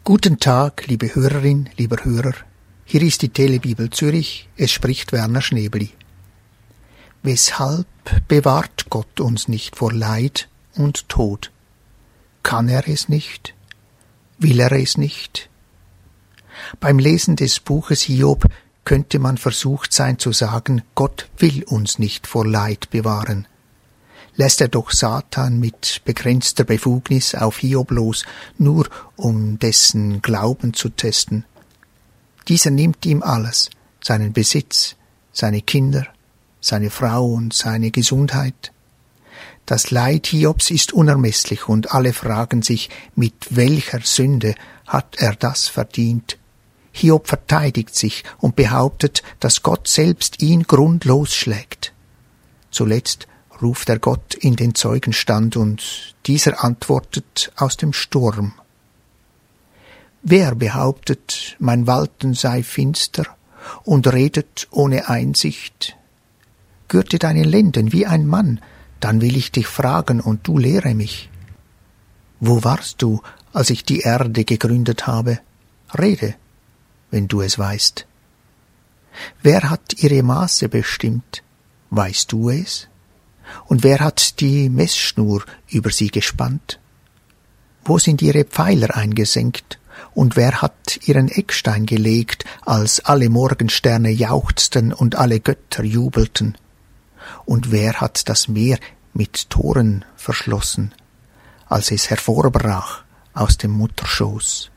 Guten Tag, liebe Hörerin, lieber Hörer. Hier ist die Telebibel Zürich, es spricht Werner Schnebeli. Weshalb bewahrt Gott uns nicht vor Leid und Tod? Kann er es nicht? Will er es nicht? Beim Lesen des Buches Hiob könnte man versucht sein zu sagen, Gott will uns nicht vor Leid bewahren. Lässt er doch Satan mit begrenzter Befugnis auf Hiob los, nur um dessen Glauben zu testen. Dieser nimmt ihm alles, seinen Besitz, seine Kinder, seine Frau und seine Gesundheit. Das Leid Hiobs ist unermesslich und alle fragen sich, mit welcher Sünde hat er das verdient? Hiob verteidigt sich und behauptet, dass Gott selbst ihn grundlos schlägt. Zuletzt ruft er Gott in den Zeugenstand und dieser antwortet aus dem Sturm. Wer behauptet, mein Walten sei finster und redet ohne Einsicht? Gürte deine Lenden wie ein Mann, dann will ich dich fragen und du lehre mich. Wo warst du, als ich die Erde gegründet habe? Rede, wenn du es weißt. Wer hat ihre Maße bestimmt? Weißt du es? Und wer hat die Messschnur über sie gespannt? Wo sind ihre Pfeiler eingesenkt? Und wer hat ihren Eckstein gelegt, als alle Morgensterne jauchzten und alle Götter jubelten? Und wer hat das Meer mit Toren verschlossen, als es hervorbrach aus dem Mutterschoß?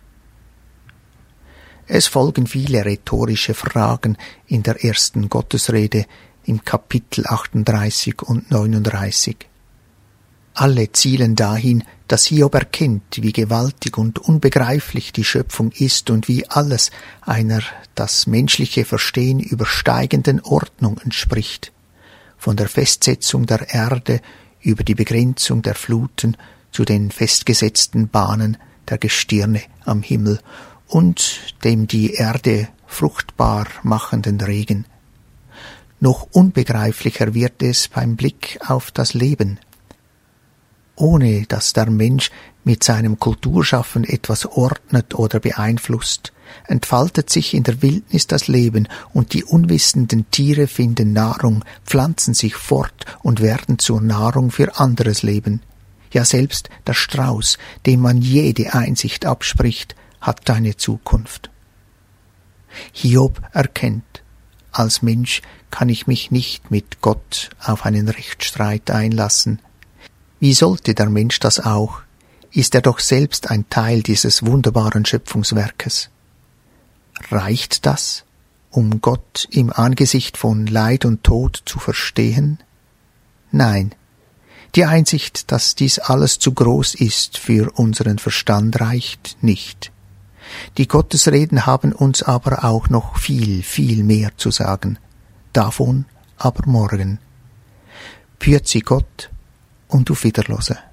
Es folgen viele rhetorische Fragen in der ersten Gottesrede im Kapitel 38 und 39. Alle zielen dahin, dass Hiob erkennt, wie gewaltig und unbegreiflich die Schöpfung ist und wie alles einer das menschliche Verstehen übersteigenden Ordnung entspricht, von der Festsetzung der Erde über die Begrenzung der Fluten zu den festgesetzten Bahnen der Gestirne am Himmel und dem die Erde fruchtbar machenden Regen. Noch unbegreiflicher wird es beim Blick auf das Leben. Ohne dass der Mensch mit seinem Kulturschaffen etwas ordnet oder beeinflusst, entfaltet sich in der Wildnis das Leben und die unwissenden Tiere finden Nahrung, pflanzen sich fort und werden zur Nahrung für anderes Leben. Ja, selbst der Strauß, dem man jede Einsicht abspricht, hat eine Zukunft. Hiob erkennt, als Mensch kann ich mich nicht mit Gott auf einen Rechtsstreit einlassen. Wie sollte der Mensch das auch? Ist er doch selbst ein Teil dieses wunderbaren Schöpfungswerkes. Reicht das, um Gott im Angesicht von Leid und Tod zu verstehen? Nein, die Einsicht, dass dies alles zu groß ist für unseren Verstand, reicht nicht. Die Gottesreden haben uns aber auch noch viel, viel mehr zu sagen. Davon aber morgen. Pjützi Gott und auf Wiederhören.